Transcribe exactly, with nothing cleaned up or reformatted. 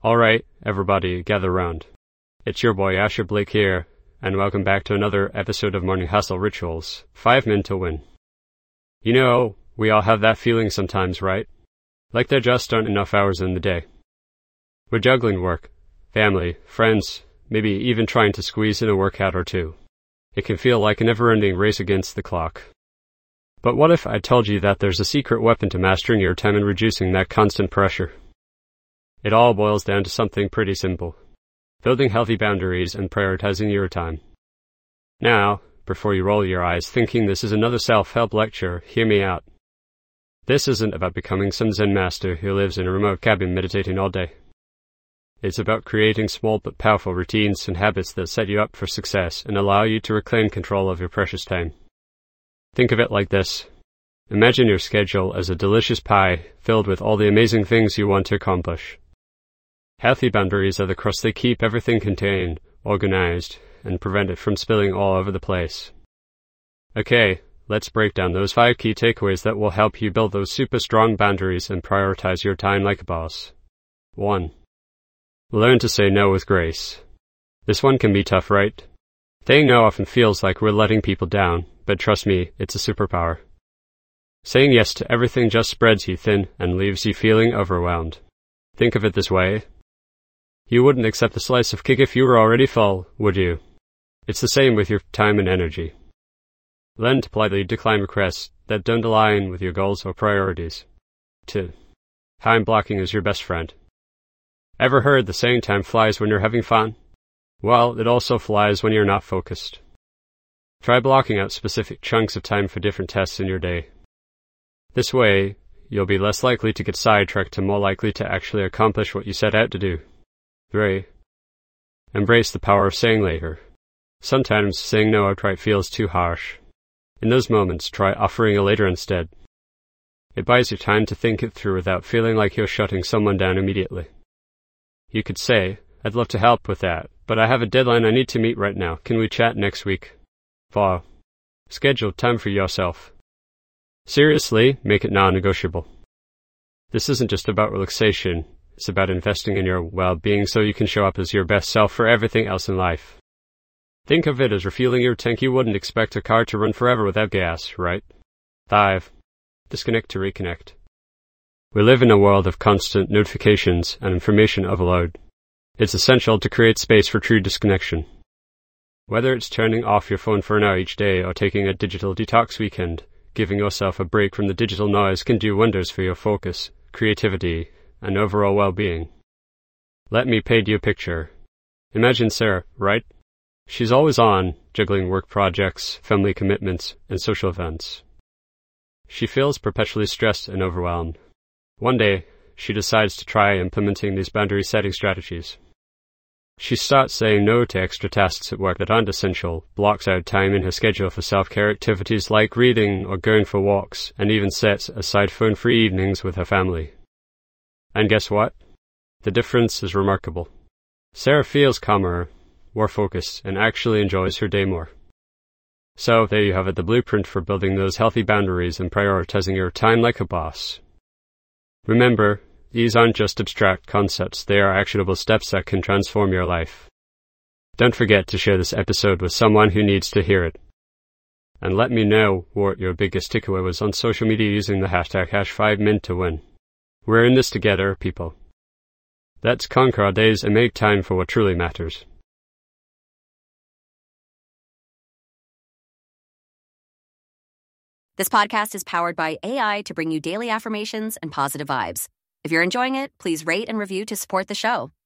Alright, everybody, gather round. It's your boy Asher Blake here, and welcome back to another episode of Morning Hustle Rituals, five men to win. You know, we all have that feeling sometimes, right? Like there just aren't enough hours in the day. We're juggling work, family, friends, maybe even trying to squeeze in a workout or two. It can feel like a never-ending race against the clock. But what if I told you that there's a secret weapon to mastering your time and reducing that constant pressure? It all boils down to something pretty simple: building healthy boundaries and prioritizing your time. Now, before you roll your eyes thinking this is another self-help lecture, hear me out. This isn't about becoming some Zen master who lives in a remote cabin meditating all day. It's about creating small but powerful routines and habits that set you up for success and allow you to reclaim control of your precious time. Think of it like this. Imagine your schedule as a delicious pie filled with all the amazing things you want to accomplish. Healthy boundaries are the crust that keep everything contained, organized, and prevent it from spilling all over the place. Okay, let's break down those five key takeaways that will help you build those super strong boundaries and prioritize your time like a boss. one. Learn to say no with grace. This one can be tough, right? Saying no often feels like we're letting people down, but trust me, it's a superpower. Saying yes to everything just spreads you thin and leaves you feeling overwhelmed. Think of it this way. You wouldn't accept a slice of cake if you were already full, would you? It's the same with your time and energy. Learn to politely decline requests that don't align with your goals or priorities. two. Time blocking is your best friend. Ever heard the saying time flies when you're having fun? Well, it also flies when you're not focused. Try blocking out specific chunks of time for different tasks in your day. This way, you'll be less likely to get sidetracked and more likely to actually accomplish what you set out to do. three. Embrace the power of saying later. Sometimes saying no outright feels too harsh. In those moments, try offering a later instead. It buys you time to think it through without feeling like you're shutting someone down immediately. You could say, I'd love to help with that, but I have a deadline I need to meet right now. Can we chat next week? four. Schedule time for yourself. Seriously, make it non-negotiable. This isn't just about relaxation. It's about investing in your well-being so you can show up as your best self for everything else in life. Think of it as refueling your tank. You wouldn't expect a car to run forever without gas, right? five. Disconnect to reconnect. We live in a world of constant notifications and information overload. It's essential to create space for true disconnection. Whether it's turning off your phone for an hour each day or taking a digital detox weekend, giving yourself a break from the digital noise can do wonders for your focus, creativity, and overall well-being. Let me paint you a picture. Imagine Sarah, right? She's always on, juggling work projects, family commitments, and social events. She feels perpetually stressed and overwhelmed. One day, she decides to try implementing these boundary-setting strategies. She starts saying no to extra tasks at work that aren't essential, blocks out time in her schedule for self-care activities like reading or going for walks, and even sets aside phone-free evenings with her family. And guess what? The difference is remarkable. Sarah feels calmer, more focused, and actually enjoys her day more. So, there you have it, the blueprint for building those healthy boundaries and prioritizing your time like a boss. Remember, these aren't just abstract concepts, they are actionable steps that can transform your life. Don't forget to share this episode with someone who needs to hear it. And let me know what your biggest takeaway was on social media using the hashtag hash five men to win. We're in this together, people. Let's conquer our days and make time for what truly matters. This podcast is powered by A I to bring you daily affirmations and positive vibes. If you're enjoying it, please rate and review to support the show.